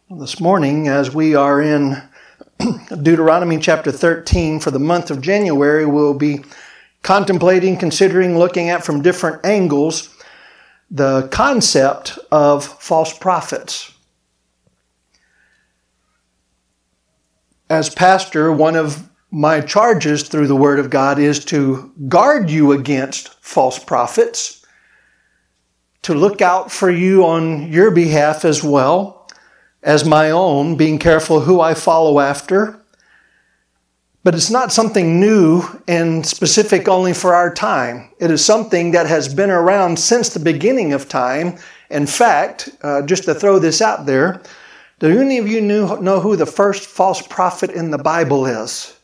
This morning, as we are in Deuteronomy chapter 13 for the month of January, we'll be contemplating, considering, looking at from different angles the concept of false prophets. As pastor, one of my charges through the Word of God is to guard you against false prophets, to look out for you on your behalf as well as my own, being careful who I follow after. But it's not something new and specific only for our time. It is something that has been around since the beginning of time. In fact, just to throw this out there, do any of you know who the first false prophet in the Bible is?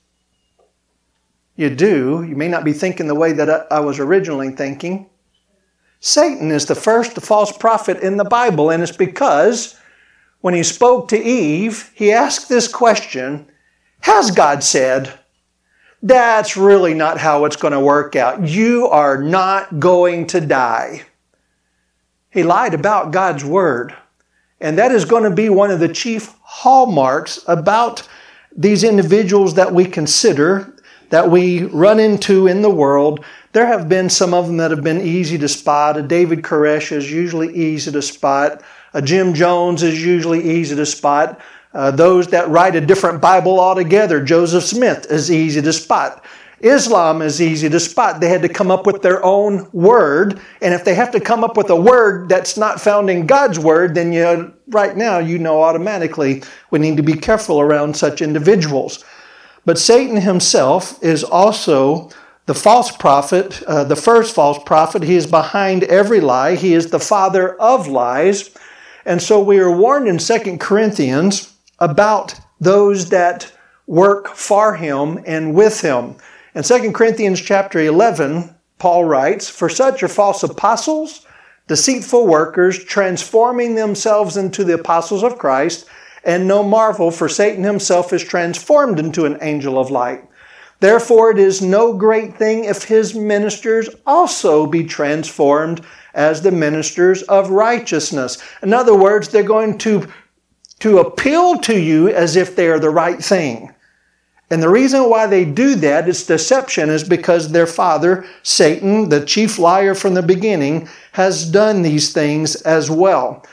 You do. You may not be thinking the way that I was originally thinking. Satan is the first false prophet in the Bible, and it's because when he spoke to Eve, he asked this question, has God said? That's really not how it's going to work out. You are not going to die. He lied about God's word. And that is going to be one of the chief hallmarks about these individuals that we consider, that we run into in the world. There have been some of them that have been easy to spot. A David Koresh is usually easy to spot. A Jim Jones is usually easy to spot. Those that write a different Bible altogether, Joseph Smith, is easy to spot. Islam is easy to spot. They had to come up with their own word. And if they have to come up with a word that's not found in God's word, then right now you know automatically we need to be careful around such individuals. But Satan himself is also the false prophet, the first false prophet. He is behind every lie. He is the father of lies. And so we are warned in 2 Corinthians about those that work for him and with him. In 2 Corinthians chapter 11, Paul writes, "For such are false apostles, deceitful workers, transforming themselves into the apostles of Christ, and no marvel, for Satan himself is transformed into an angel of light. Therefore it is no great thing if his ministers also be transformed as the ministers of righteousness." In other words, they're going to appeal to you as if they are the right thing. And the reason why they do that, it's deception, is because their father, Satan, the chief liar from the beginning, has done these things as well.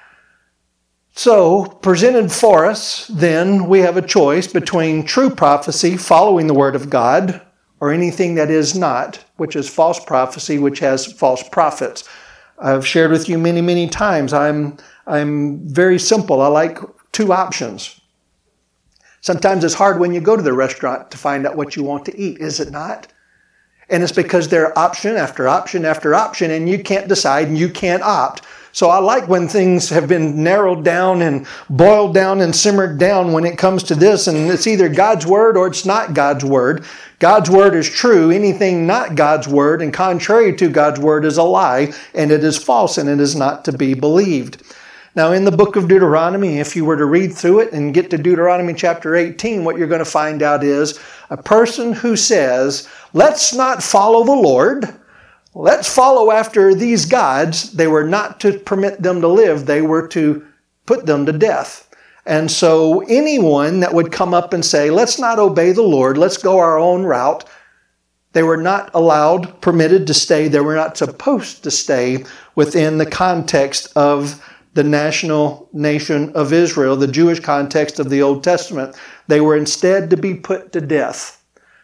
So, presented for us, then, we have a choice between true prophecy, following the Word of God, or anything that is not, which is false prophecy, which has false prophets. I've shared with you many, many times, I'm very simple. I like two options. Sometimes it's hard when you go to the restaurant to find out what you want to eat, is it not? And it's because there are option after option after option, and you can't decide and you can't opt. So I like when things have been narrowed down and boiled down and simmered down when it comes to this, and it's either God's word or it's not God's word. God's word is true. Anything not God's word and contrary to God's word is a lie, and it is false, and it is not to be believed. Now, in the book of Deuteronomy, if you were to read through it and get to Deuteronomy chapter 18, what you're going to find out is a person who says, let's not follow the Lord, let's follow after these gods. They were not to permit them to live. They were to put them to death. And so anyone that would come up and say, let's not obey the Lord, let's go our own route, they were not allowed, permitted to stay. They were not supposed to stay within the context of the national nation of Israel, the Jewish context of the Old Testament. They were instead to be put to death.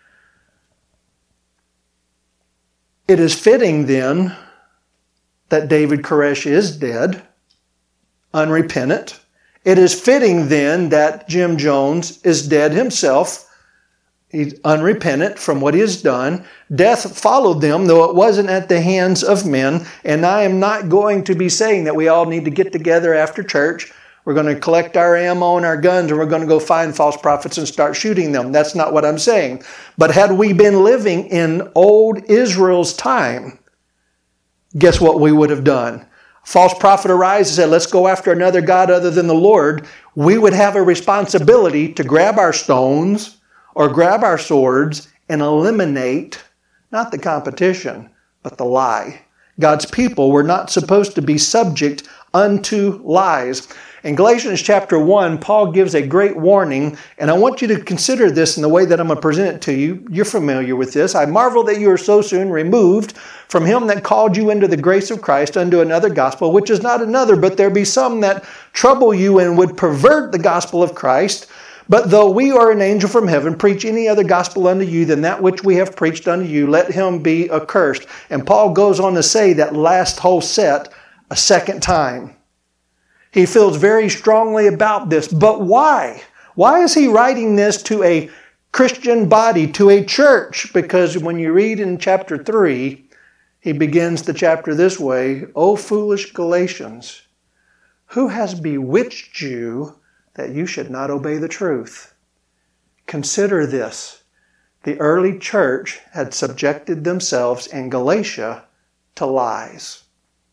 It is fitting then that David Koresh is dead, unrepentant. It is fitting then that Jim Jones is dead himself. He's unrepentant from what he has done. Death followed them, though it wasn't at the hands of men. And I am not going to be saying that we all need to get together after church. We're going to collect our ammo and our guns, and we're going to go find false prophets and start shooting them. That's not what I'm saying. But had we been living in old Israel's time, guess what we would have done? False prophet arises and said, let's go after another God other than the Lord. We would have a responsibility to grab our stones or grab our swords and eliminate not the competition, but the lie. God's people were not supposed to be subject unto lies. In Galatians chapter 1, Paul gives a great warning, and I want you to consider this in the way that I'm going to present it to you. You're familiar with this. I marvel that you are so soon removed from him that called you into the grace of Christ unto another gospel, which is not another, but there be some that trouble you and would pervert the gospel of Christ. But though we or an angel from heaven preach any other gospel unto you than that which we have preached unto you, let him be accursed. And Paul goes on to say that last whole set a second time. He feels very strongly about this. But why? Why is he writing this to a Christian body, to a church? Because when you read in chapter 3, he begins the chapter this way, O foolish Galatians, who has bewitched you that you should not obey the truth? Consider this. The early church had subjected themselves in Galatia to lies.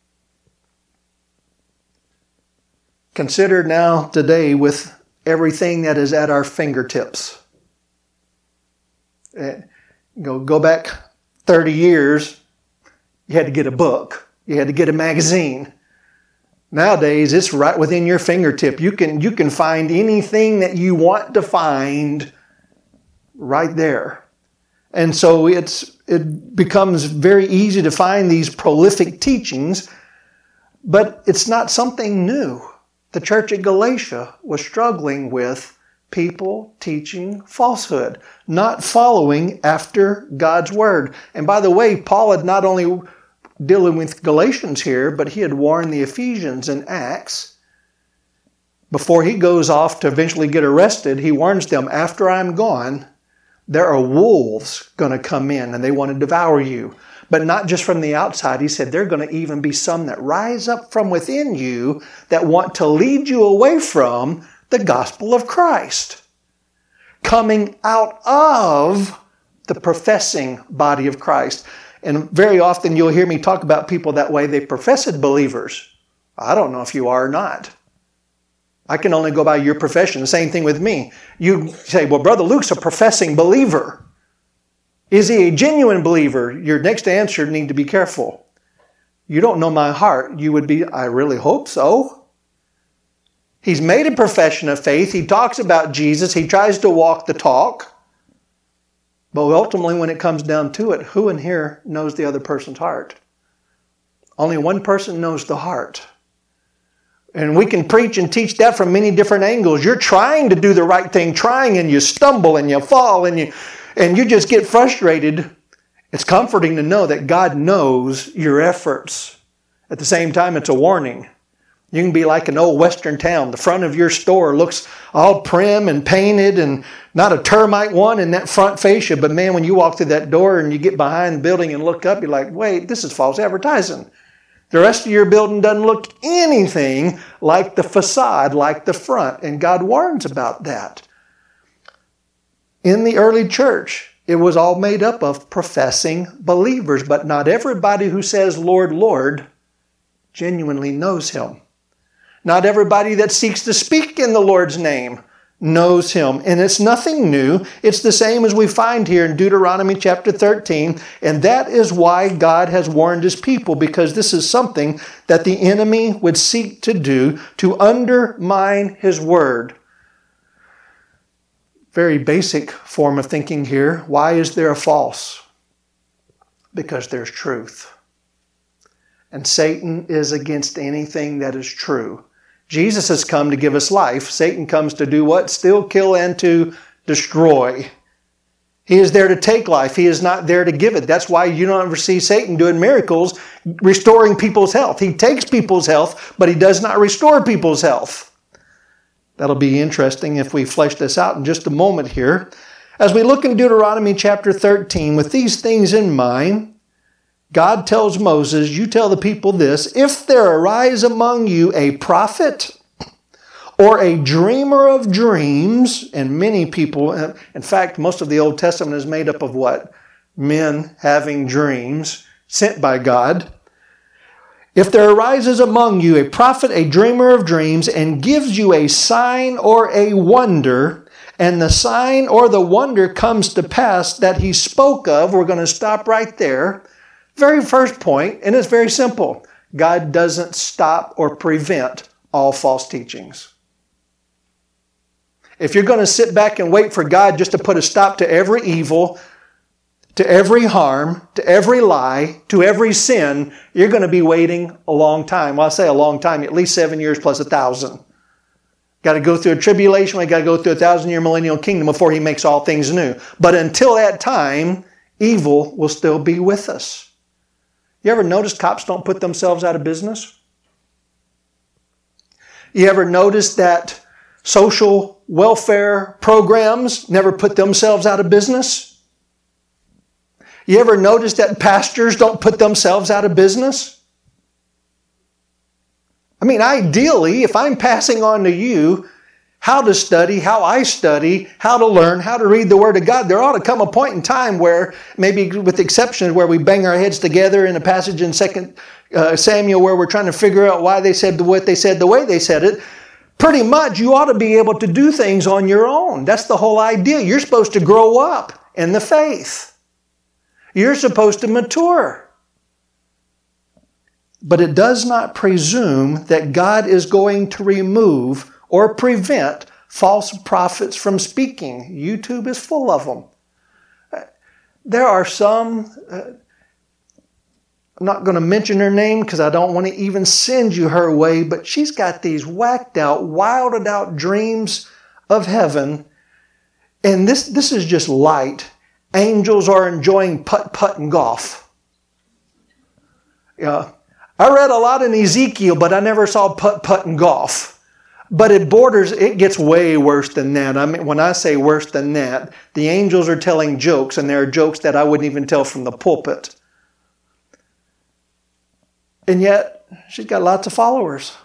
Consider now today with everything that is at our fingertips. Go back 30 years, you had to get a book. You had to get a magazine. Nowadays, it's right within your fingertip. You can find anything that you want to find right there. And so it becomes very easy to find these prolific teachings, but it's not something new. The church at Galatia was struggling with people teaching falsehood, not following after God's word. And by the way, Paul had not only dealing with Galatians here, but he had warned the Ephesians in Acts. Before he goes off to eventually get arrested, he warns them, after I'm gone, there are wolves going to come in and they want to devour you. But not just from the outside. He said there are going to even be some that rise up from within you that want to lead you away from the gospel of Christ, coming out of the professing body of Christ. And very often you'll hear me talk about people that way. They professed believers. I don't know if you are or not. I can only go by your profession. The same thing with me. You say, well, Brother Luke's a professing believer. Is he a genuine believer? Your next answer need to be careful. You don't know my heart. You would be, I really hope so. He's made a profession of faith. He talks about Jesus. He tries to walk the talk. But ultimately, when it comes down to it, who in here knows the other person's heart? Only one person knows the heart. And we can preach and teach that from many different angles. You're trying to do the right thing, trying, and you stumble and you fall and you just get frustrated. It's comforting to know that God knows your efforts. At the same time, it's a warning. You can be like an old western town. The front of your store looks all prim and painted and not a termite one in that front fascia. But man, when you walk through that door and you get behind the building and look up, you're like, wait, this is false advertising. The rest of your building doesn't look anything like the facade, like the front. And God warns about that. In the early church, it was all made up of professing believers. But not everybody who says, Lord, Lord, genuinely knows Him. Not everybody that seeks to speak in the Lord's name knows Him. And it's nothing new. It's the same as we find here in Deuteronomy chapter 13. And that is why God has warned His people, because this is something that the enemy would seek to do to undermine His word. Very basic form of thinking here. Why is there a false? Because there's truth. And Satan is against anything that is true. Jesus has come to give us life. Satan comes to do what? Still, kill, and to destroy. He is there to take life. He is not there to give it. That's why you don't ever see Satan doing miracles, restoring people's health. He takes people's health, but he does not restore people's health. That'll be interesting if we flesh this out in just a moment here. As we look in Deuteronomy chapter 13, with these things in mind, God tells Moses, you tell the people this, if there arise among you a prophet or a dreamer of dreams, and many people, in fact, most of the Old Testament is made up of what? Men having dreams sent by God. If there arises among you a prophet, a dreamer of dreams, and gives you a sign or a wonder, and the sign or the wonder comes to pass that he spoke of, we're going to stop right there. Very first point, and it's very simple. God doesn't stop or prevent all false teachings. If you're going to sit back and wait for God just to put a stop to every evil, to every harm, to every lie, to every sin, you're going to be waiting a long time. Well, I say a long time, at least 7 years plus 1,000. Got to go through a tribulation. We got to go through a 1,000-year millennial kingdom before He makes all things new. But until that time, evil will still be with us. You ever notice cops don't put themselves out of business? You ever notice that social welfare programs never put themselves out of business? You ever notice that pastors don't put themselves out of business? I mean, ideally, if I'm passing on to you how to study, how I study, how to learn, how to read the Word of God, there ought to come a point in time where, maybe with exceptions, where we bang our heads together in a passage in 2 Samuel where we're trying to figure out why they said what they said the way they said it. Pretty much, you ought to be able to do things on your own. That's the whole idea. You're supposed to grow up in the faith. You're supposed to mature. But it does not presume that God is going to remove or prevent false prophets from speaking. YouTube is full of them. There are some, I'm not going to mention her name because I don't want to even send you her way, but she's got these whacked out, wilded out dreams of heaven. And this is just light. Angels are enjoying putt-putt and golf. Yeah. I read a lot in Ezekiel, but I never saw putt-putt and golf. But it gets way worse than that. I mean, when I say worse than that, the angels are telling jokes, and there are jokes that I wouldn't even tell from the pulpit. And yet, she's got lots of followers.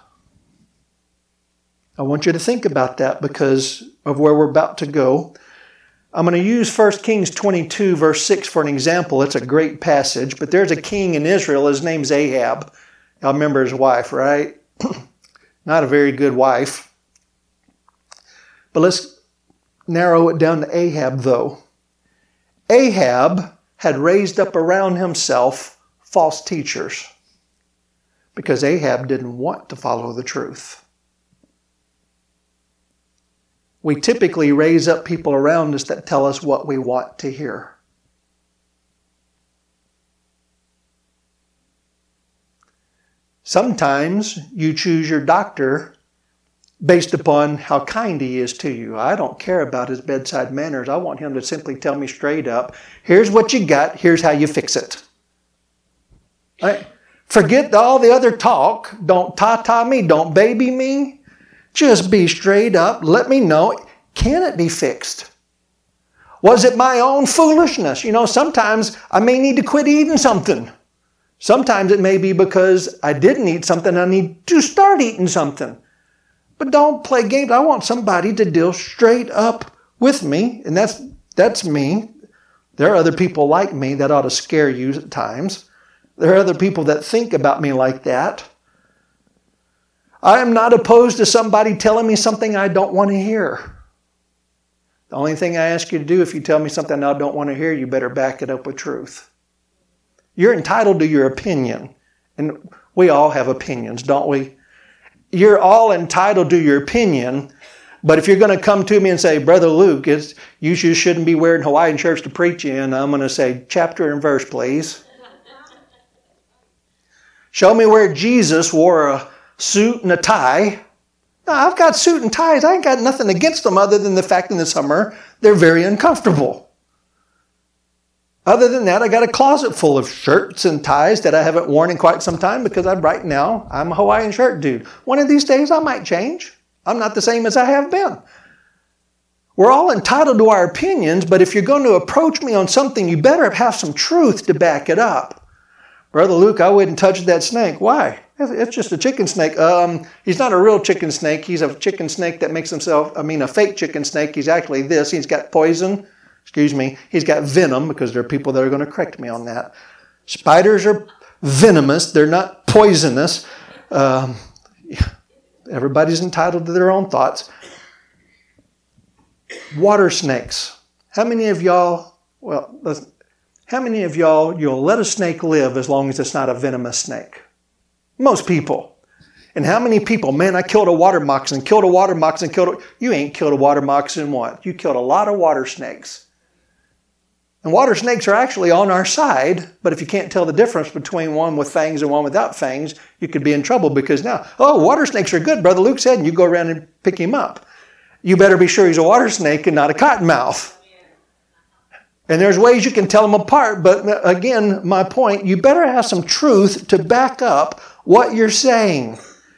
I want you to think about that because of where we're about to go. I'm going to use 1 Kings 22, verse 6 for an example. It's a great passage, but there's a king in Israel. His name's Ahab. Y'all remember his wife, right? Not a very good wife. But let's narrow it down to Ahab, though. Ahab had raised up around himself false teachers because Ahab didn't want to follow the truth. We typically raise up people around us that tell us what we want to hear. Sometimes you choose your doctor based upon how kind he is to you. I don't care about his bedside manners. I want him to simply tell me straight up, here's what you got, here's how you fix it. Right? Forget all the other talk. Don't ta-ta me, don't baby me. Just be straight up. Let me know, can it be fixed? Was it my own foolishness? You know, sometimes I may need to quit eating something. Sometimes it may be because I didn't eat something, I need to start eating something. But don't play games. I want somebody to deal straight up with me, and that's me. There are other people like me that ought to scare you at times. There are other people that think about me like that. I am not opposed to somebody telling me something I don't want to hear. The only thing I ask you to do, if you tell me something I don't want to hear, you better back it up with truth. You're entitled to your opinion. And we all have opinions, don't we? You're all entitled to your opinion. But if you're going to come to me and say, Brother Luke, you shouldn't be wearing Hawaiian shirts to preach in, I'm going to say, chapter and verse, please. Show me where Jesus wore a suit and a tie. No, I've got suit and ties. I ain't got nothing against them other than the fact in the summer they're very uncomfortable. Other than that, I got a closet full of shirts and ties that I haven't worn in quite some time because right now I'm a Hawaiian shirt dude. One of these days I might change. I'm not the same as I have been. We're all entitled to our opinions, but if you're going to approach me on something, you better have some truth to back it up. Brother Luke, I wouldn't touch that snake. Why? It's just a chicken snake. He's not a real chicken snake. He's a chicken snake that makes himself, a fake chicken snake. He's actually this. He's got poison. He's got venom, because there are people that are going to correct me on that. Spiders are venomous. They're not poisonous. Everybody's entitled to their own thoughts. Water snakes. How many of y'all, you'll let a snake live as long as it's not a venomous snake? Most people. And how many people, man, I killed a water moccasin, You ain't killed a water moccasin once. You killed a lot of water snakes. And water snakes are actually on our side, but if you can't tell the difference between one with fangs and one without fangs, you could be in trouble because now, water snakes are good, Brother Luke said, and you go around and pick him up. You better be sure he's a water snake and not a cottonmouth. And there's ways you can tell them apart, but again, my point, you better have some truth to back up what you're saying.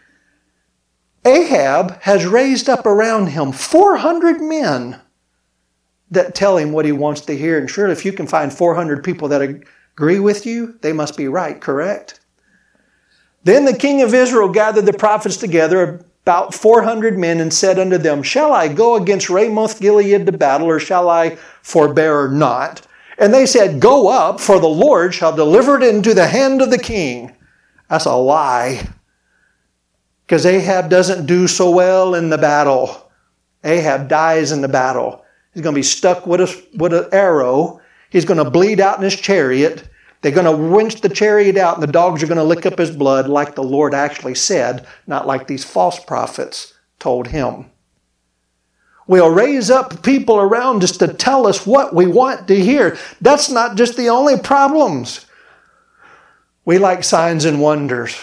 Ahab has raised up around him 400 men that tell him what he wants to hear. And surely if you can find 400 people that agree with you, they must be right, correct? Then the king of Israel gathered the prophets together, about 400 men, and said unto them, Shall I go against Ramoth Gilead to battle, or shall I forbear not? And they said, Go up, for the Lord shall deliver it into the hand of the king. That's a lie. Because Ahab doesn't do so well in the battle. Ahab dies in the battle. He's going to be stuck with an arrow. He's going to bleed out in his chariot. They're going to winch the chariot out, and the dogs are going to lick up his blood like the Lord actually said, not like these false prophets told him. We'll raise up people around us to tell us what we want to hear. That's not just the only problems. We like signs and wonders.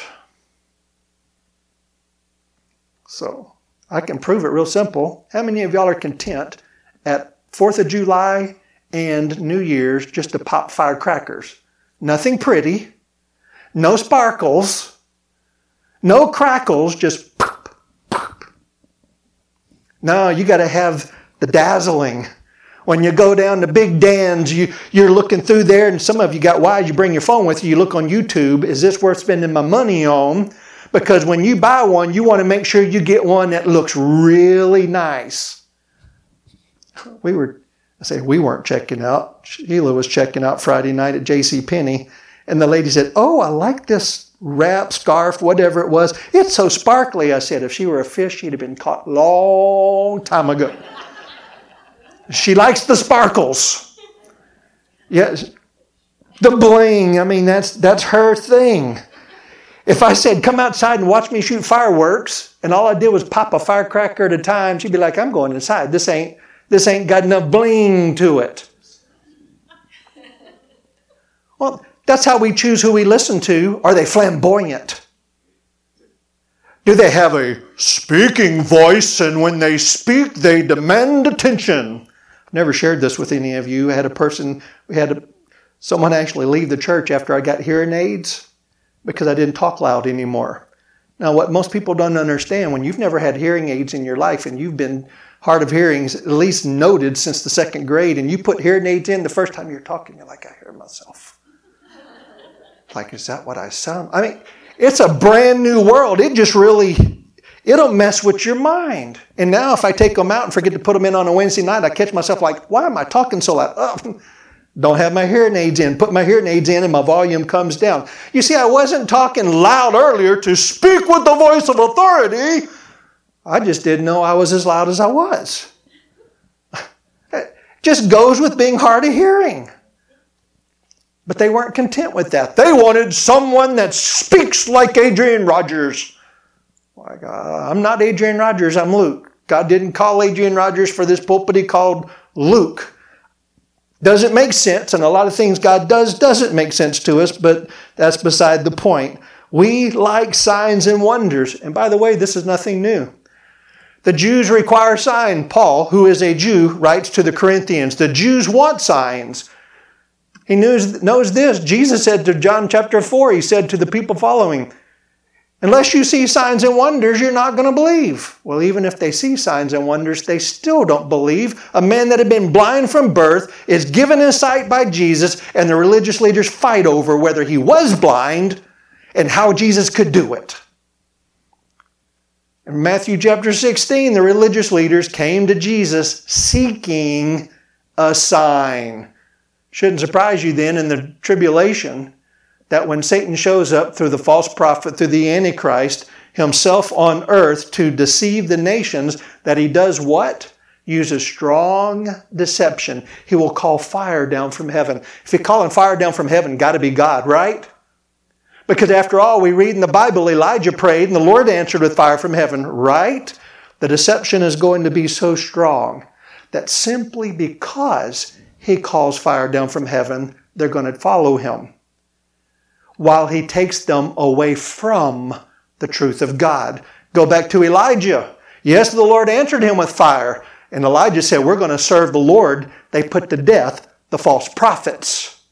So, I can prove it real simple. How many of y'all are content at 4th of July and New Year's just to pop firecrackers? Nothing pretty, no sparkles, no crackles, just pop, pop. No, you got to have the dazzling. When you go down to Big Dan's, you're looking through there, and some of you got wise, you bring your phone with you, you look on YouTube, is this worth spending my money on? Because when you buy one, you want to make sure you get one that looks really nice. We weren't checking out. Sheila was checking out Friday night at JCPenney, and the lady said, I like this wrap, scarf, whatever it was. It's so sparkly. I said, if she were a fish, she'd have been caught long time ago. She likes the sparkles. Yes, the bling. I mean, that's her thing. If I said, come outside and watch me shoot fireworks, and all I did was pop a firecracker at a time, she'd be like, I'm going inside. This ain't got enough bling to it. Well, that's how we choose who we listen to. Are they flamboyant? Do they have a speaking voice, and when they speak, they demand attention? I've never shared this with any of you. I had someone actually leave the church after I got hearing aids because I didn't talk loud anymore. Now, what most people don't understand, when you've never had hearing aids in your life and you've been hard of hearing, at least noted since the 2nd grade, and you put hearing aids in, the first time you're talking, you're like, I hear myself. Like, is that what I sound? I mean, it's a brand new world. It'll mess with your mind. And now if I take them out and forget to put them in on a Wednesday night, I catch myself like, why am I talking so loud? Don't have my hearing aids in. Put my hearing aids in and my volume comes down. You see, I wasn't talking loud earlier to speak with the voice of authority. I just didn't know I was as loud as I was. It just goes with being hard of hearing. But they weren't content with that. They wanted someone that speaks like Adrian Rogers. Like, I'm not Adrian Rogers, I'm Luke. God didn't call Adrian Rogers for this pulpit, He called Luke. Doesn't make sense, and a lot of things God does doesn't make sense to us, but that's beside the point. We like signs and wonders. And by the way, this is nothing new. The Jews require sign. Paul, who is a Jew, writes to the Corinthians, the Jews want signs. He knows this. Jesus said to John chapter 4, He said to the people following, unless you see signs and wonders, you're not going to believe. Well, even if they see signs and wonders, they still don't believe. A man that had been blind from birth is given his sight by Jesus, and the religious leaders fight over whether he was blind and how Jesus could do it. In Matthew chapter 16, the religious leaders came to Jesus seeking a sign. Shouldn't surprise you then in the tribulation that when Satan shows up through the false prophet, through the Antichrist, himself on earth to deceive the nations, that he does what? Uses strong deception. He will call fire down from heaven. If you're calling fire down from heaven, got to be God, right? Because after all, we read in the Bible, Elijah prayed and the Lord answered with fire from heaven, right? The deception is going to be so strong that simply because he calls fire down from heaven, they're going to follow him, while he takes them away from the truth of God. Go back to Elijah. Yes, the Lord answered him with fire. And Elijah said, we're going to serve the Lord. They put to death the false prophets.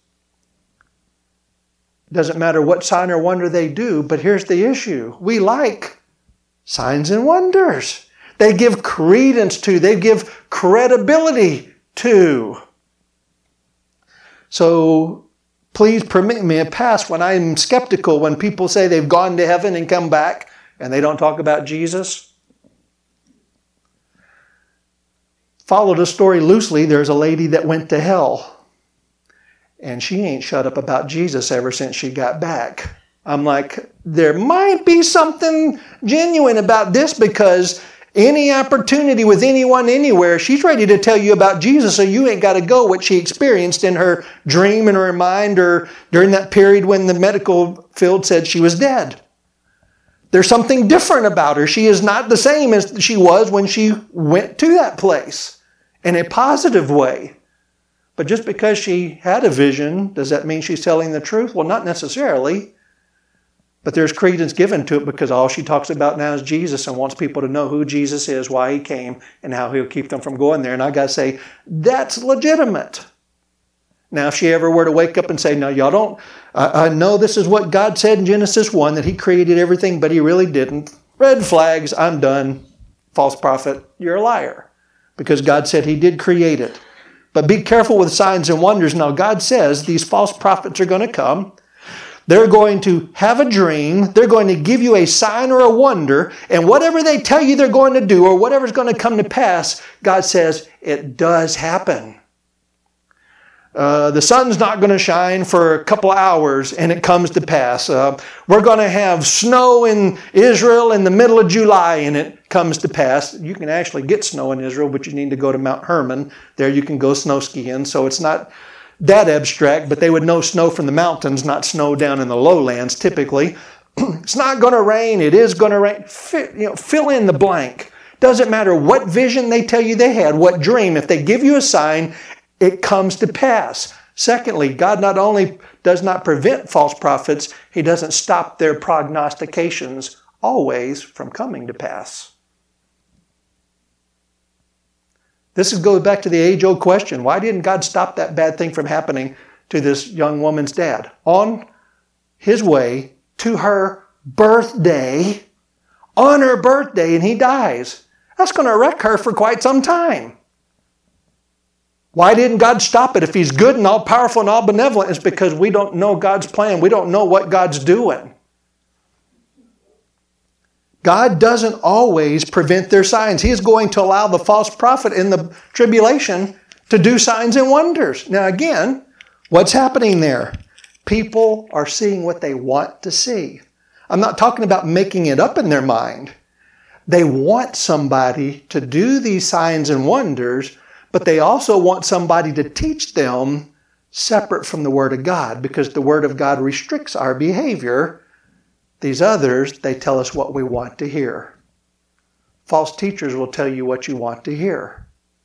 Doesn't matter what sign or wonder they do, but here's the issue. We like signs and wonders. They give credence to, they give credibility to. So please permit me a pass when I'm skeptical when people say they've gone to heaven and come back and they don't talk about Jesus. Follow the story loosely. There's a lady that went to hell and she ain't shut up about Jesus ever since she got back. I'm like, there might be something genuine about this, because any opportunity with anyone anywhere, she's ready to tell you about Jesus, so you ain't got to go what she experienced in her dream, in her mind, or during that period when the medical field said she was dead. There's something different about her. She is not the same as she was when she went to that place in a positive way. But just because she had a vision, does that mean she's telling the truth? Well, not necessarily. But there's credence given to it because all she talks about now is Jesus and wants people to know who Jesus is, why he came, and how he'll keep them from going there. And I got to say, that's legitimate. Now, if she ever were to wake up and say, no, y'all don't, I know this is what God said in Genesis 1, that he created everything, but he really didn't. Red flags, I'm done. False prophet, you're a liar. Because God said he did create it. But be careful with signs and wonders. Now, God says these false prophets are going to come. They're going to have a dream. They're going to give you a sign or a wonder. And whatever they tell you they're going to do or whatever's going to come to pass, God says it does happen. The sun's not going to shine for a couple of hours and it comes to pass. We're going to have snow in Israel in the middle of July and it comes to pass. You can actually get snow in Israel, but you need to go to Mount Hermon. There you can go snow skiing. So it's not that abstract, but they would know snow from the mountains, not snow down in the lowlands typically. It's not going to rain. It is going to rain. Fill in the blank. Doesn't matter what vision they tell you they had, what dream. If they give you a sign, it comes to pass. Secondly, God not only does not prevent false prophets, he doesn't stop their prognostications always from coming to pass. This goes back to the age-old question. Why didn't God stop that bad thing from happening to this young woman's dad? On his way to her birthday, on her birthday, and he dies. That's going to wreck her for quite some time. Why didn't God stop it? If he's good and all-powerful and all-benevolent, it's because we don't know God's plan. We don't know what God's doing. God doesn't always prevent their signs. He is going to allow the false prophet in the tribulation to do signs and wonders. Now again, what's happening there? People are seeing what they want to see. I'm not talking about making it up in their mind. They want somebody to do these signs and wonders, but they also want somebody to teach them separate from the Word of God, because the Word of God restricts our behavior. These others, they tell us what we want to hear. False teachers will tell you what you want to hear.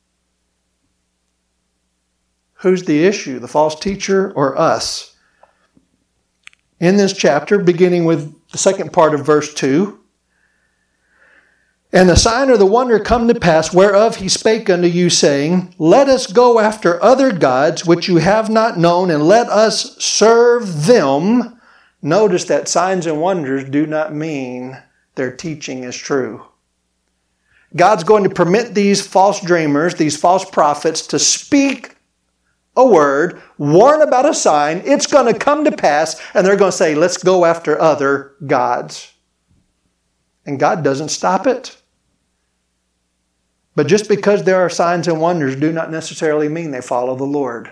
Who's the issue, the false teacher or us? In this chapter, beginning with the second part of verse 2, and the sign or the wonder come to pass, whereof he spake unto you, saying, let us go after other gods, which you have not known, and let us serve them. Notice that signs and wonders do not mean their teaching is true. God's going to permit these false dreamers, these false prophets, to speak a word, warn about a sign. It's going to come to pass, and they're going to say, let's go after other gods. And God doesn't stop it. But just because there are signs and wonders do not necessarily mean they follow the Lord.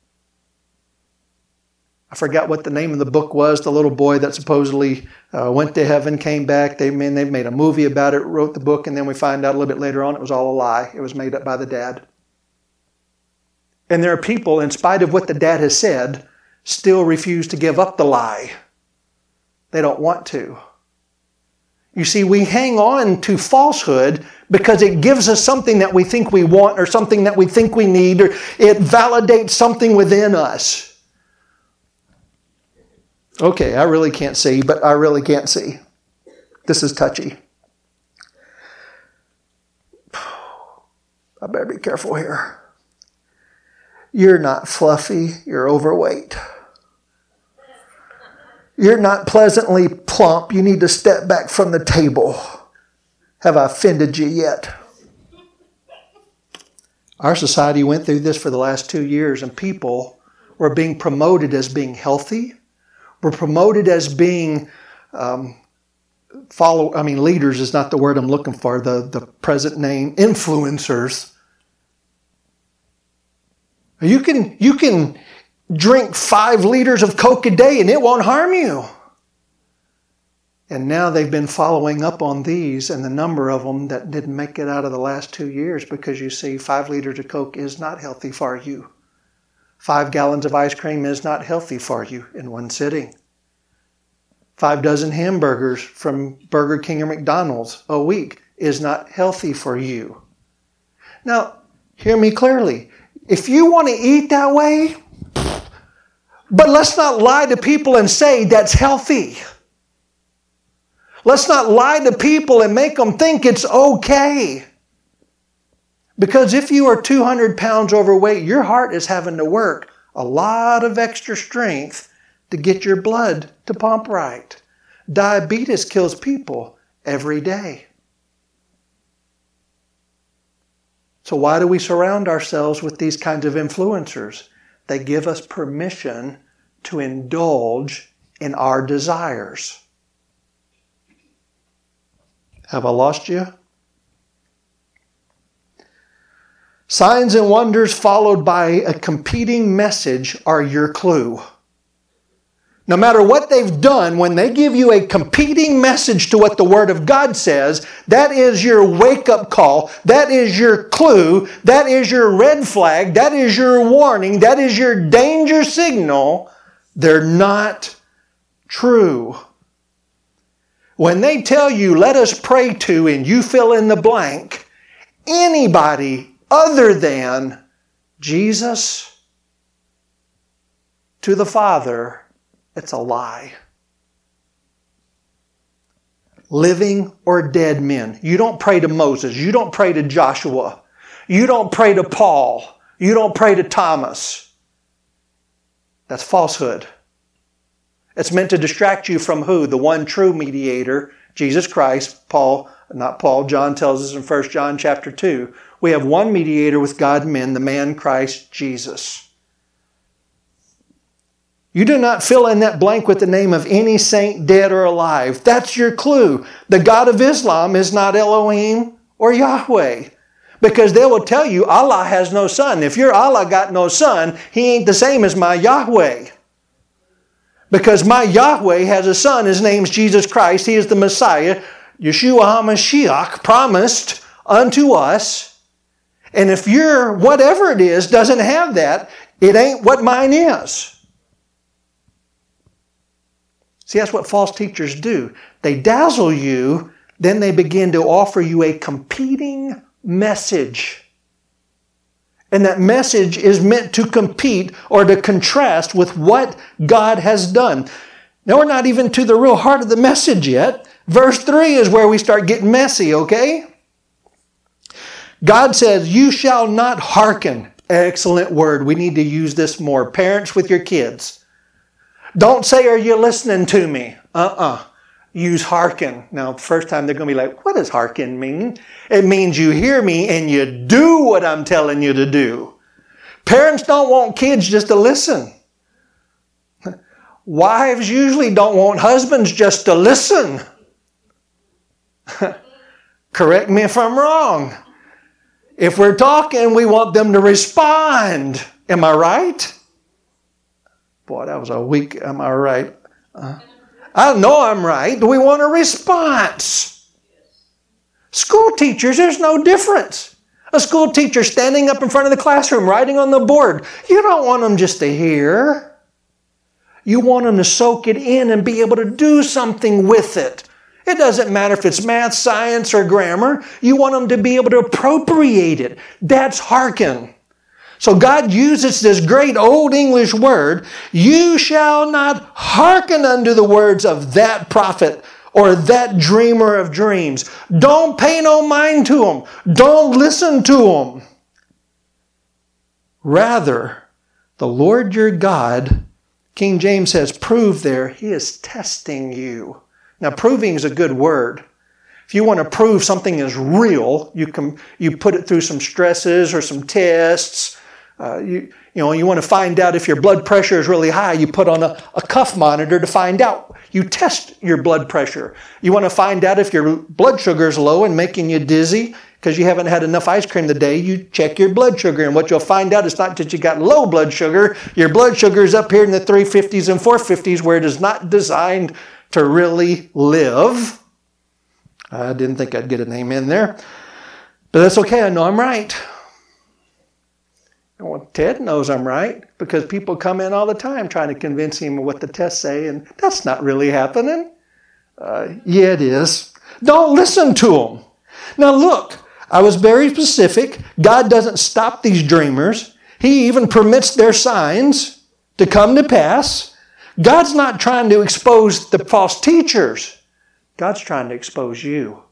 I forgot what the name of the book was, the little boy that supposedly went to heaven, came back. They made a movie about it, wrote the book, and then we find out a little bit later on it was all a lie. It was made up by the dad. And there are people, in spite of what the dad has said, still refuse to give up the lie. They don't want to. You see, we hang on to falsehood because it gives us something that we think we want or something that we think we need, or it validates something within us. Okay, I really can't see, but I really can't see. This is touchy. I better be careful here. You're not fluffy, you're overweight. You're not pleasantly plump, you need to step back from the table. Have I offended you yet? Our society went through this for the last 2 years, and people were being promoted as being healthy, were promoted as being leaders is not the word I'm looking for, the present name, influencers. You can drink 5 liters of Coke a day and it won't harm you. And now they've been following up on these and the number of them that didn't make it out of the last 2 years, because you see 5 liters of Coke is not healthy for you. 5 gallons of ice cream is not healthy for you in one sitting. 5 dozen hamburgers from Burger King or McDonald's a week is not healthy for you. Now, hear me clearly. If you want to eat that way, but let's not lie to people and say that's healthy. Let's not lie to people and make them think it's okay. Because if you are 200 pounds overweight, your heart is having to work a lot of extra strength to get your blood to pump right. Diabetes kills people every day. So why do we surround ourselves with these kinds of influencers? They give us permission to indulge in our desires. Have I lost you? Signs and wonders followed by a competing message are your clue. No matter what they've done, when they give you a competing message to what the Word of God says, that is your wake-up call. That is your clue. That is your red flag. That is your warning. That is your danger signal. They're not true. When they tell you, let us pray to, and you fill in the blank, anybody other than Jesus to the Father, it's a lie. Living or dead men. You don't pray to Moses. You don't pray to Joshua. You don't pray to Paul. You don't pray to Thomas. That's falsehood. It's meant to distract you from who? The one true mediator, Jesus Christ. John tells us in 1 John chapter 2. We have one mediator with God and men, the man Christ Jesus. You do not fill in that blank with the name of any saint, dead or alive. That's your clue. The God of Islam is not Elohim or Yahweh, because they will tell you Allah has no son. If your Allah got no son, He ain't the same as my Yahweh. Because my Yahweh has a son. His name's Jesus Christ. He is the Messiah, Yeshua HaMashiach, promised unto us. And if your whatever it is doesn't have that, it ain't what mine is. See, that's what false teachers do. They dazzle you, then they begin to offer you a competing message. And that message is meant to compete or to contrast with what God has done. Now, we're not even to the real heart of the message yet. Verse 3 is where we start getting messy, okay? God says, you shall not hearken. Excellent word. We need to use this more. Parents with your kids. Don't say, are you listening to me? Use hearken. Now, the first time they're going to be like, what does hearken mean? It means you hear me and you do what I'm telling you to do. Parents don't want kids just to listen. Wives usually don't want husbands just to listen. Correct me if I'm wrong. If we're talking, we want them to respond. Am I right? Boy, that was a weak, am I right? I know I'm right. We want a response. School teachers, there's no difference. A school teacher standing up in front of the classroom, writing on the board. You don't want them just to hear. You want them to soak it in and be able to do something with it. It doesn't matter if it's math, science, or grammar. You want them to be able to appropriate it. That's hearken. So God uses this great old English word, you shall not hearken unto the words of that prophet or that dreamer of dreams. Don't pay no mind to them. Don't listen to them. Rather, the Lord your God, King James says, prove there, He is testing you. Now, proving is a good word. If you want to prove something is real, you put it through some stresses or some tests. You want to find out if your blood pressure is really high, you put on a cuff monitor to find out. You test your blood pressure. You want to find out if your blood sugar is low and making you dizzy because you haven't had enough ice cream today, you check your blood sugar. And what you'll find out is not that you got low blood sugar, your blood sugar is up here in the 350s and 450s where it is not designed to really live. I didn't think I'd get an amen there. But that's okay, I know I'm right. Well, Ted knows I'm right because people come in all the time trying to convince him of what the tests say, and that's not really happening. Yeah, it is. Don't listen to them. Now look, I was very specific. God doesn't stop these dreamers. He even permits their signs to come to pass. God's not trying to expose the false teachers. God's trying to expose you.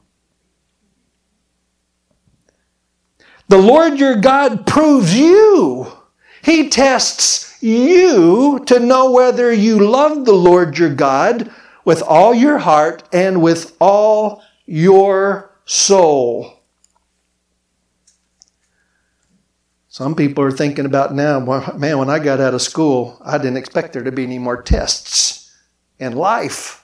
The Lord your God proves you. He tests you to know whether you love the Lord your God with all your heart and with all your soul. Some people are thinking about now, man, when I got out of school, I didn't expect there to be any more tests in life.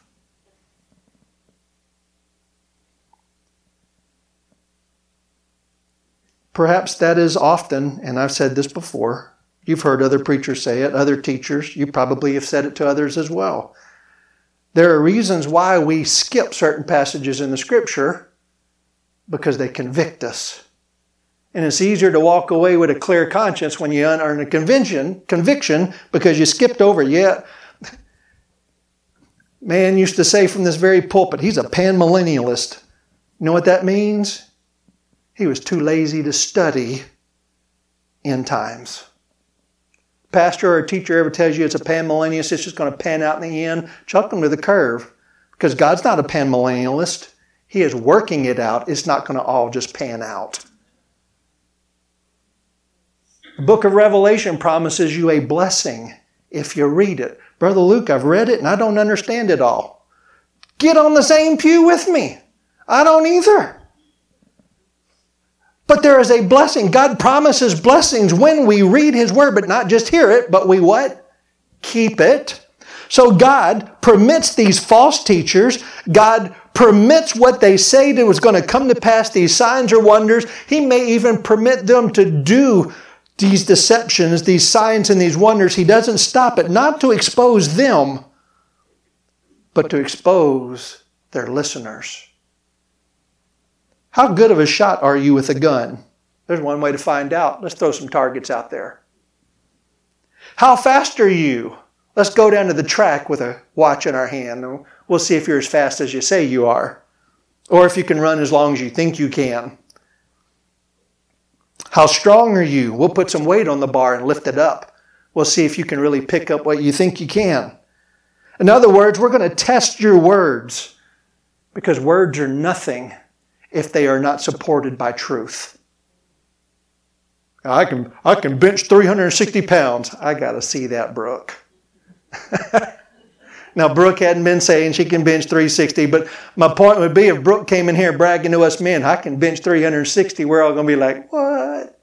Perhaps that is often, and I've said this before, you've heard other preachers say it, other teachers, you probably have said it to others as well. There are reasons why we skip certain passages in the Scripture because they convict us. And it's easier to walk away with a clear conscience when you earn a conviction because you skipped over yet. Man used to say from this very pulpit, he's a panmillennialist. You know what that means? He was too lazy to study end times. Pastor or teacher ever tells you it's a panmillennialist, it's just going to pan out in the end, chuck them to the curve. Because God's not a panmillennialist. He is working it out. It's not going to all just pan out. The book of Revelation promises you a blessing if you read it. Brother Luke, I've read it and I don't understand it all. Get on the same pew with me. I don't either. But there is a blessing. God promises blessings when we read His Word, but not just hear it, but we what? Keep it. So God permits these false teachers. God permits what they say that was going to come to pass, these signs or wonders. He may even permit them to do these deceptions, these signs and these wonders. He doesn't stop it, not to expose them, but to expose their listeners. How good of a shot are you with a gun? There's one way to find out. Let's throw some targets out there. How fast are you? Let's go down to the track with a watch in our hand. And we'll see if you're as fast as you say you are. Or if you can run as long as you think you can. How strong are you? We'll put some weight on the bar and lift it up. We'll see if you can really pick up what you think you can. In other words, we're going to test your words. Because words are nothing if they are not supported by truth. I can bench 360 pounds. I got to see that, Brooke. Now, Brooke hadn't been saying she can bench 360, but my point would be if Brooke came in here bragging to us men, I can bench 360, we're all going to be like, what?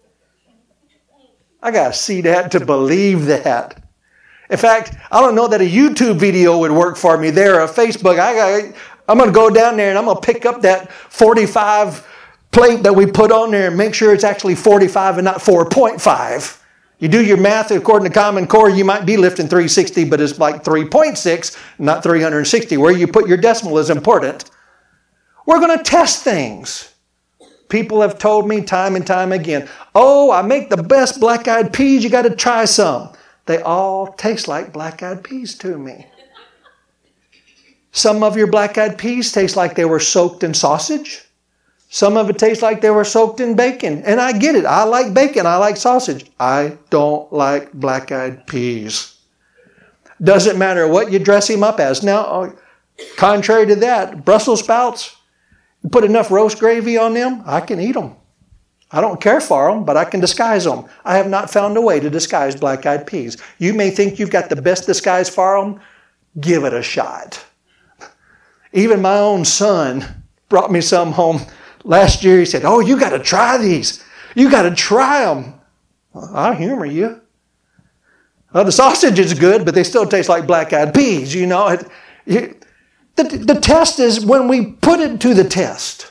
I got to see that to believe that. In fact, I don't know that a YouTube video would work for me there, or a Facebook. I'm going to go down there and I'm going to pick up that 45 plate that we put on there and make sure it's actually 45 and not 4.5. You do your math according to Common Core, you might be lifting 360, but it's like 3.6, not 360. Where you put your decimal is important. We're going to test things. People have told me time and time again, oh, I make the best black-eyed peas, you got to try some. They all taste like black-eyed peas to me. Some of your black-eyed peas taste like they were soaked in sausage. Some of it tastes like they were soaked in bacon. And I get it. I like bacon. I like sausage. I don't like black-eyed peas. Doesn't matter what you dress him up as. Now, contrary to that, Brussels sprouts, you put enough roast gravy on them, I can eat them. I don't care for them, but I can disguise them. I have not found a way to disguise black-eyed peas. You may think you've got the best disguise for them. Give it a shot. Even my own son brought me some home last year. He said, "Oh, you got to try these. You got to try them." Well, I'll humor you. Well, the sausage is good, but they still taste like black-eyed peas. You know, the test is when we put it to the test.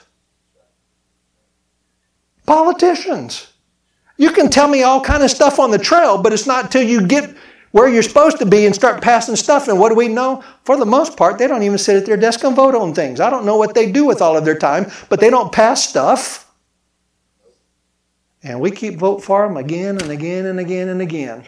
Politicians. You can tell me all kind of stuff on the trail, but it's not till you get where you're supposed to be and start passing stuff. And what do we know? For the most part, they don't even sit at their desk and vote on things. I don't know what they do with all of their time, but they don't pass stuff. And we keep voting for them again and again and again and again.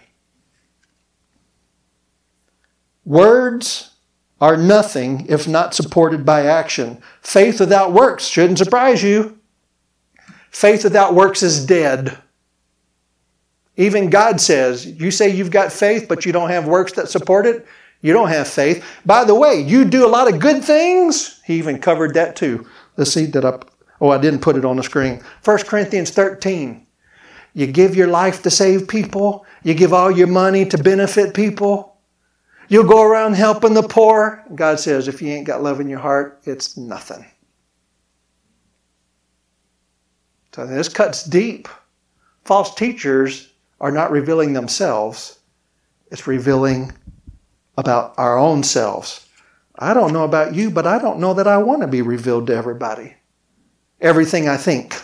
Words are nothing if not supported by action. Faith without works shouldn't surprise you. Faith without works is dead. Even God says, you say you've got faith, but you don't have works that support it, you don't have faith. By the way, you do a lot of good things. He even covered that too. Let's see that up. Oh, I didn't put it on the screen. 1 Corinthians 13. You give your life to save people. You give all your money to benefit people. You'll go around helping the poor. God says, if you ain't got love in your heart, it's nothing. So this cuts deep. False teachers are not revealing themselves. It's revealing about our own selves. I don't know about you, but I don't know that I want to be revealed to everybody. Everything I think.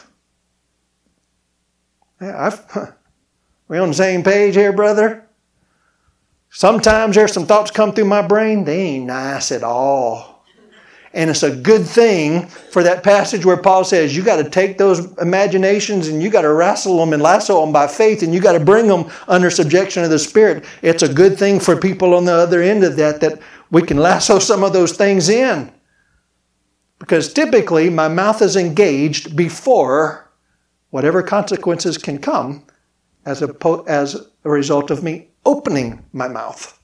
Yeah, we on the same page here, brother? Sometimes there's some thoughts come through my brain. They ain't nice at all. And it's a good thing for that passage where Paul says you got to take those imaginations and you got to wrestle them and lasso them by faith and you got to bring them under subjection of the Spirit. It's a good thing for people on the other end of that we can lasso some of those things in. Because typically my mouth is engaged before whatever consequences can come as a result of me opening my mouth.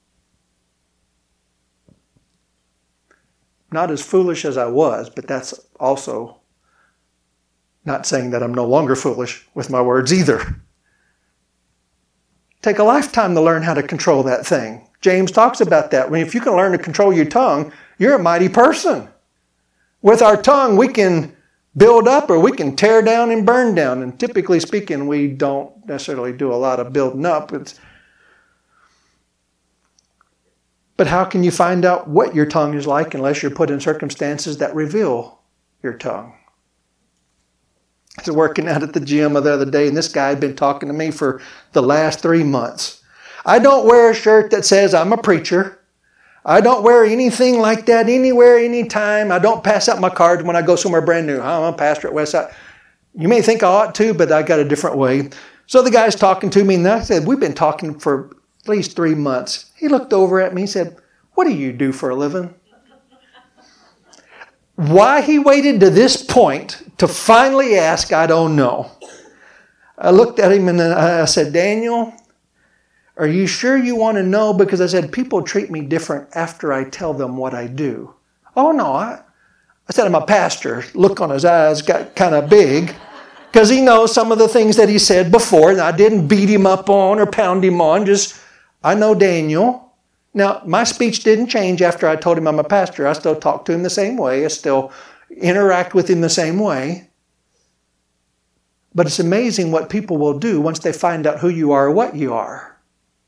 Not as foolish as I was, but that's also not saying that I'm no longer foolish with my words either. Take a lifetime to learn how to control that thing. James talks about that. I mean, if you can learn to control your tongue, you're a mighty person. With our tongue, we can build up or we can tear down and burn down. And typically speaking, we don't necessarily do a lot of building up. But how can you find out what your tongue is like unless you're put in circumstances that reveal your tongue? I was working out at the gym the other day, and this guy had been talking to me for the last 3 months. I don't wear a shirt that says I'm a preacher. I don't wear anything like that anywhere, anytime. I don't pass out my cards when I go somewhere brand new. I'm a pastor at Westside. You may think I ought to, but I got a different way. So the guy's talking to me, and I said, we've been talking for at least 3 months. He looked over at me and said, "What do you do for a living?" Why he waited to this point to finally ask, I don't know. I looked at him and I said, "Daniel, are you sure you want to know?" Because I said, people treat me different after I tell them what I do. "Oh, no." I said, "I'm a pastor." Look on his eyes got kind of big. Because he knows some of the things that he said before. And I didn't beat him up on or pound him on. I know Daniel. Now, my speech didn't change after I told him I'm a pastor. I still talk to him the same way. I still interact with him the same way. But it's amazing what people will do once they find out who you are or what you are.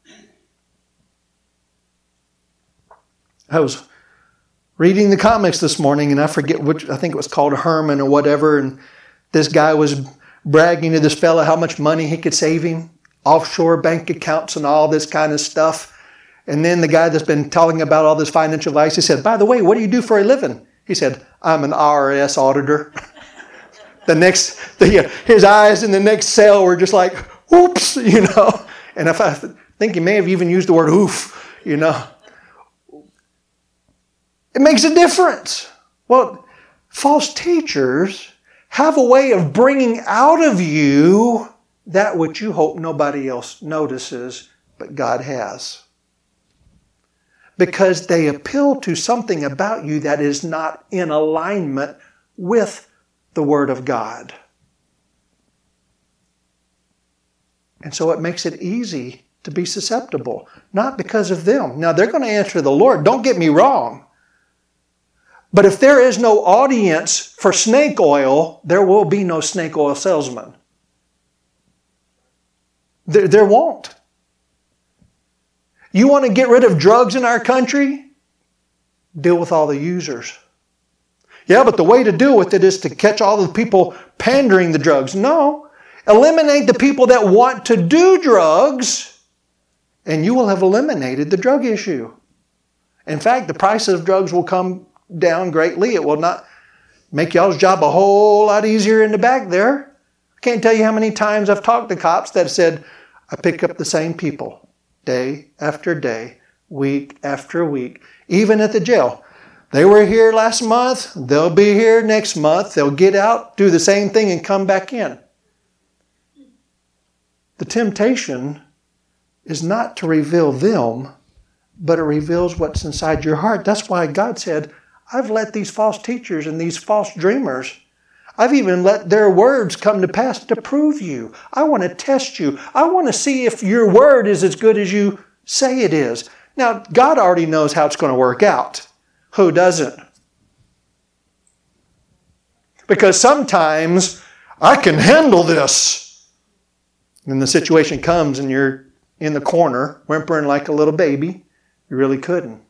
I was reading the comics this morning, and I forget which, I think it was called Herman or whatever, and this guy was bragging to this fella how much money he could save him, offshore bank accounts and all this kind of stuff. And then the guy that's been telling about all this financial advice, he said, "By the way, what do you do for a living?" He said, "I'm an IRS auditor." His eyes in the next cell were just like, "Oops," And if think he may have even used the word oof, It makes a difference. Well, false teachers have a way of bringing out of you that which you hope nobody else notices, but God has. Because they appeal to something about you that is not in alignment with the Word of God. And so it makes it easy to be susceptible. Not because of them. Now, they're going to answer the Lord. Don't get me wrong. But if there is no audience for snake oil, there will be no snake oil salesman. There won't. You want to get rid of drugs in our country? Deal with all the users. Yeah, but the way to deal with it is to catch all the people pandering the drugs. No. Eliminate the people that want to do drugs, and you will have eliminated the drug issue. In fact, the price of drugs will come down greatly. It will not make y'all's job a whole lot easier in the back there. I can't tell you how many times I've talked to cops that said, I pick up the same people day after day, week after week, even at the jail. They were here last month. They'll be here next month. They'll get out, do the same thing, and come back in. The temptation is not to reveal them, but it reveals what's inside your heart. That's why God said, I've let these false teachers and these false dreamers, I've even let their words come to pass to prove you. I want to test you. I want to see if your word is as good as you say it is. Now, God already knows how it's going to work out. Who doesn't? Because sometimes I can handle this. And the situation comes and you're in the corner, whimpering like a little baby. You really couldn't.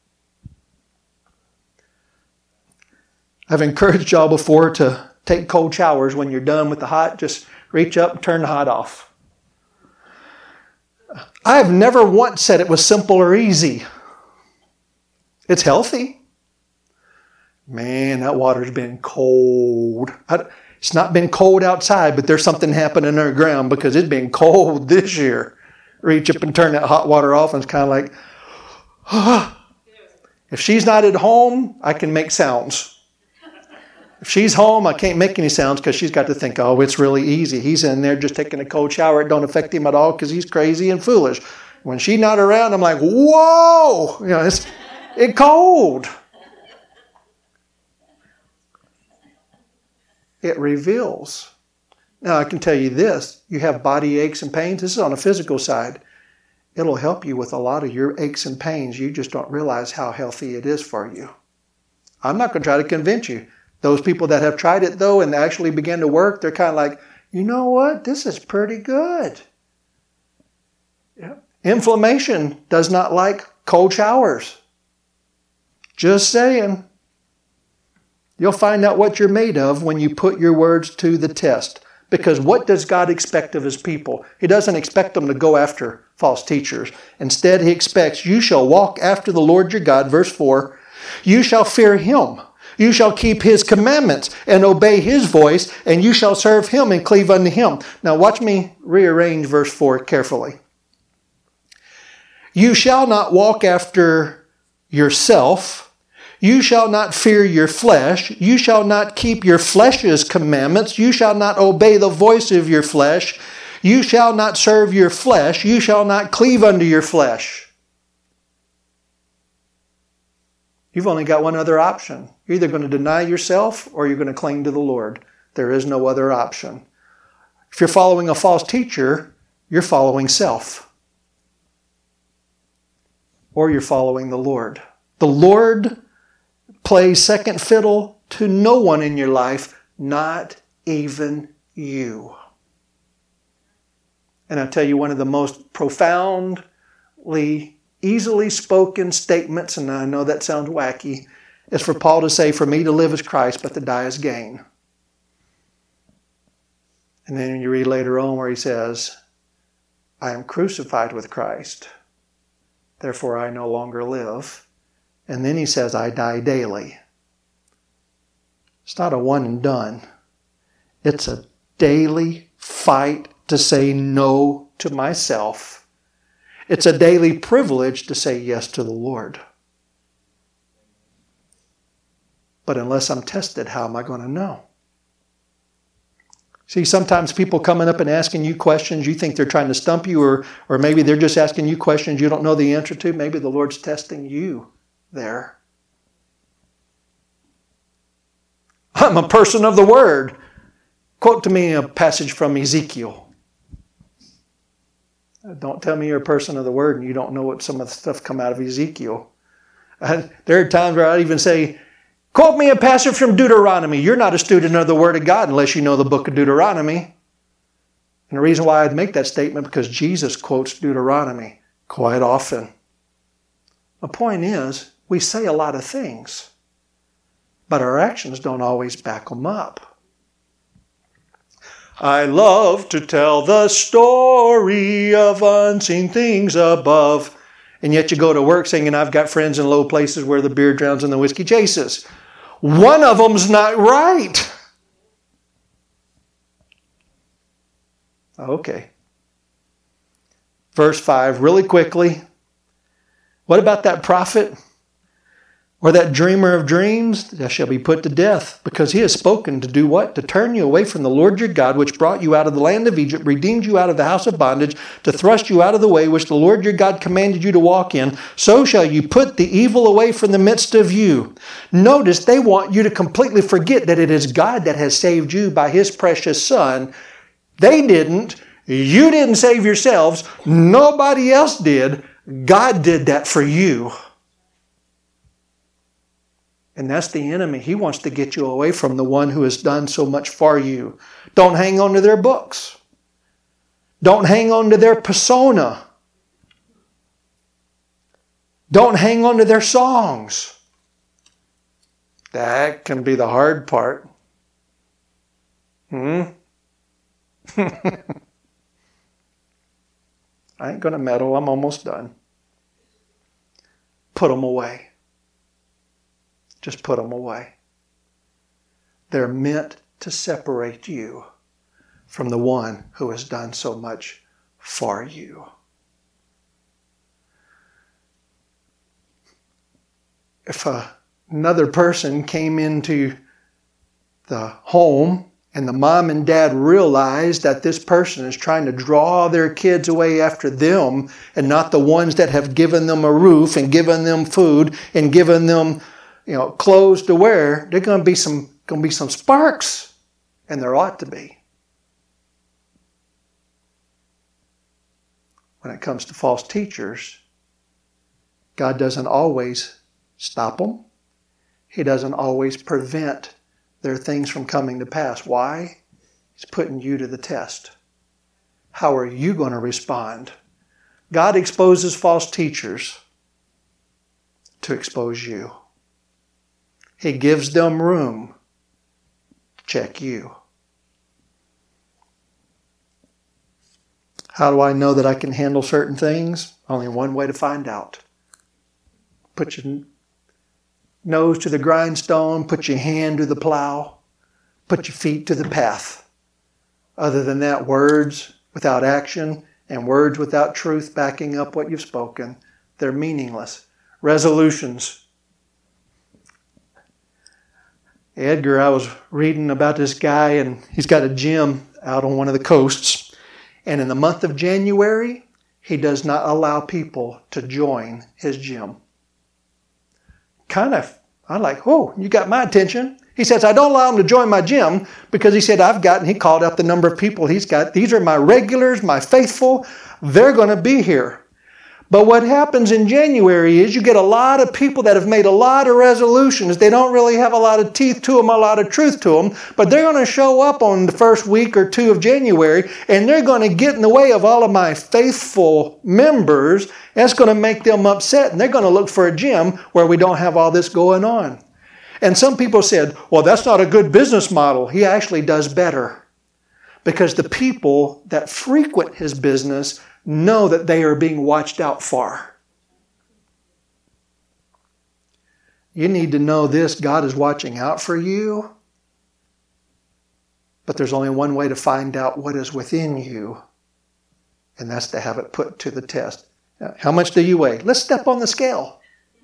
I've encouraged y'all before to take cold showers when you're done with the hot. Just reach up and turn the hot off. I've never once said it was simple or easy. It's healthy. Man, that water's been cold. It's not been cold outside, but there's something happening underground because it's been cold this year. Reach up and turn that hot water off and it's kind of like, If she's not at home, I can make sounds. If she's home, I can't make any sounds because she's got to think, oh, it's really easy. He's in there just taking a cold shower. It don't affect him at all because he's crazy and foolish. When she's not around, I'm like, whoa! It's cold. It reveals. Now, I can tell you this. You have body aches and pains. This is on the physical side. It'll help you with a lot of your aches and pains. You just don't realize how healthy it is for you. I'm not going to try to convince you. Those people that have tried it, though, and actually began to work, they're kind of like, you know what? This is pretty good. Yeah. Inflammation does not like cold showers. Just saying. You'll find out what you're made of when you put your words to the test. Because what does God expect of His people? He doesn't expect them to go after false teachers. Instead, He expects, you shall walk after the Lord your God, verse 4. You shall fear Him. You shall keep His commandments and obey His voice, and you shall serve Him and cleave unto Him. Now watch me rearrange verse 4 carefully. You shall not walk after yourself. You shall not fear your flesh. You shall not keep your flesh's commandments. You shall not obey the voice of your flesh. You shall not serve your flesh. You shall not cleave unto your flesh. You've only got one other option. You're either going to deny yourself or you're going to cling to the Lord. There is no other option. If you're following a false teacher, you're following self. Or you're following the Lord. The Lord plays second fiddle to no one in your life, not even you. And I'll tell you one of the most profoundly easily spoken statements, and I know that sounds wacky, is for Paul to say, for me to live is Christ, but to die is gain. And then you read later on where he says, I am crucified with Christ, therefore I no longer live. And then he says, I die daily. It's not a one and done. It's a daily fight to say no to myself It's a daily privilege to say yes to the Lord. But unless I'm tested, how am I going to know? See, sometimes people coming up and asking you questions, you think they're trying to stump you, or maybe they're just asking you questions you don't know the answer to. Maybe the Lord's testing you there. I'm a person of the Word. Quote to me a passage from Ezekiel. Don't tell me you're a person of the Word and you don't know what some of the stuff come out of Ezekiel. There are times where I'd even say, quote me a passage from Deuteronomy. You're not a student of the Word of God unless you know the book of Deuteronomy. And the reason why I'd make that statement, because Jesus quotes Deuteronomy quite often. The point is, we say a lot of things, but our actions don't always back them up. I love to tell the story of unseen things above. And yet you go to work singing, I've got friends in low places where the beer drowns and the whiskey chases. One of them's not right. Okay. Verse 5, really quickly. What about that prophet or that dreamer of dreams? That shall be put to death, because he has spoken to do what? To turn you away from the Lord your God, which brought you out of the land of Egypt, redeemed you out of the house of bondage, to thrust you out of the way which the Lord your God commanded you to walk in. So shall you put the evil away from the midst of you. Notice they want you to completely forget that it is God that has saved you by His precious Son. They didn't. You didn't save yourselves. Nobody else did. God did that for you. And that's the enemy. He wants to get you away from the one who has done so much for you. Don't hang on to their books. Don't hang on to their persona. Don't hang on to their songs. That can be the hard part. I ain't going to meddle. I'm almost done. Put them away. Just put them away. They're meant to separate you from the one who has done so much for you. If another person came into the home and the mom and dad realized that this person is trying to draw their kids away after them and not the ones that have given them a roof and given them food and given them clothes to wear, there's going to be some sparks, and there ought to be. When it comes to false teachers, God doesn't always stop them. He doesn't always prevent their things from coming to pass. Why? He's putting you to the test. How are you going to respond? God exposes false teachers to expose you. He gives them room to check you. How do I know that I can handle certain things? Only one way to find out. Put your nose to the grindstone, put your hand to the plow, put your feet to the path. Other than that, words without action and words without truth backing up what you've spoken, they're meaningless. Resolutions. Edgar, I was reading about this guy, and he's got a gym out on one of the coasts. And in the month of January, he does not allow people to join his gym. I'm like, oh, you got my attention. He says, I don't allow them to join my gym because he said, he called up the number of people he's got. These are my regulars, my faithful. They're going to be here. But what happens in January is you get a lot of people that have made a lot of resolutions. They don't really have a lot of teeth to them, a lot of truth to them, but they're going to show up on the first week or two of January, and they're going to get in the way of all of my faithful members. That's going to make them upset, and they're going to look for a gym where we don't have all this going on. And some people said, well, that's not a good business model. He actually does better, because the people that frequent his business know that they are being watched out for. You need to know this: God is watching out for you. But there's only one way to find out what is within you, and that's to have it put to the test. How much do you weigh? Let's step on the scale.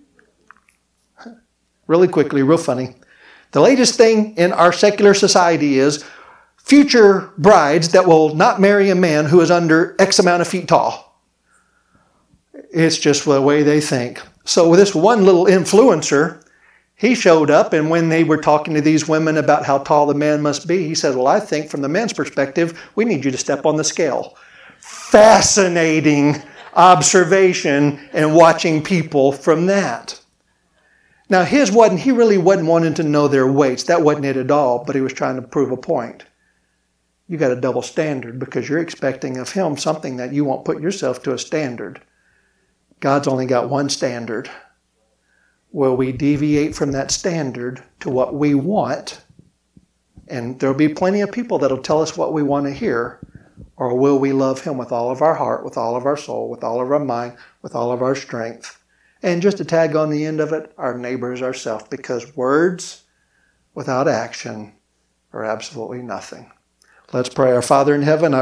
Really quickly, real funny. The latest thing in our secular society is future brides that will not marry a man who is under X amount of feet tall. It's just the way they think. So with this one little influencer, he showed up, and when they were talking to these women about how tall the man must be, he said, well, I think from the man's perspective, we need you to step on the scale. Fascinating observation and watching people from that. Now, he really wasn't wanting to know their weights. That wasn't it at all, but he was trying to prove a point. You got a double standard because you're expecting of him something that you won't put yourself to a standard. God's only got one standard. Will we deviate from that standard to what we want? And there'll be plenty of people that'll tell us what we want to hear. Or will we love him with all of our heart, with all of our soul, with all of our mind, with all of our strength? And just to tag on the end of it, our neighbors ourselves, because words without action are absolutely nothing. Let's pray. Our Father in heaven,